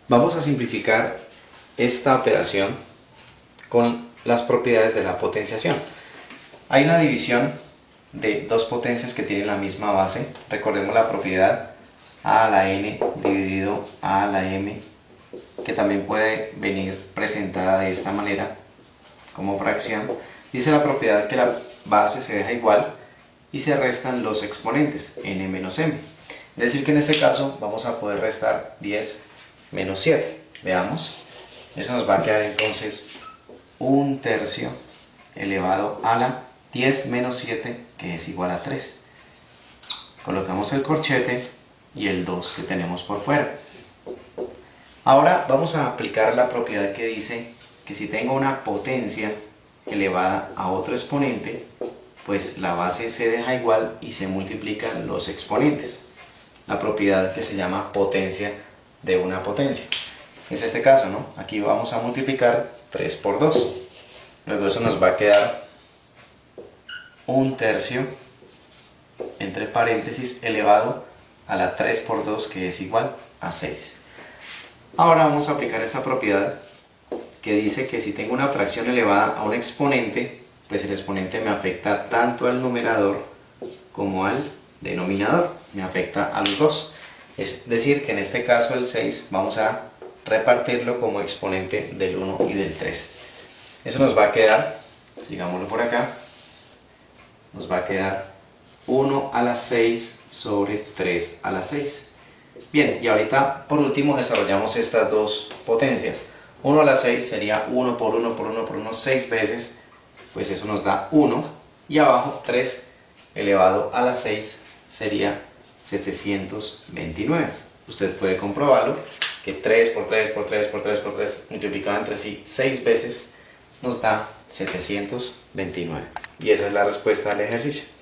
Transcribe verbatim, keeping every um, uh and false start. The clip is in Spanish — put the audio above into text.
Vamos a simplificar esta operación con las propiedades de la potenciación. Hay una división de dos potencias que tienen la misma base. Recordemos la propiedad a a la n dividido a a la m, que también puede venir presentada de esta manera como fracción. Dice la propiedad que la base se deja igual y se restan los exponentes, n menos m. Es decir que en este caso vamos a poder restar diez menos siete. Veamos, eso nos va a quedar entonces un tercio elevado a la diez menos siete, que es igual a tres. Colocamos el corchete y el dos que tenemos por fuera. Ahora vamos a aplicar la propiedad que dice que si tengo una potencia elevada a otro exponente, pues la base se deja igual y se multiplican los exponentes. La propiedad que se llama potencia de una potencia. Es este caso, ¿no? Aquí vamos a multiplicar tres por dos. Luego eso nos va a quedar un tercio, entre paréntesis, elevado a la tres por dos, que es igual a seis. Ahora vamos a aplicar esta propiedad que dice que si tengo una fracción elevada a un exponente, pues el exponente me afecta tanto al numerador como al denominador, me afecta a los dos. Es decir que en este caso el seis vamos a repartirlo como exponente del uno y del tres. Eso nos va a quedar, sigámoslo por acá, nos va a quedar uno a la seis sobre tres a la seis. Bien, y ahorita por último desarrollamos estas dos potencias. uno a la seis sería uno por uno por uno por uno, seis veces, pues eso nos da uno. Y abajo tres elevado a la seis sería setecientos veintinueve. Usted puede comprobarlo, que tres por tres por tres por tres por tres multiplicado entre sí seis veces nos da setecientos veintinueve. Y esa es la respuesta al ejercicio.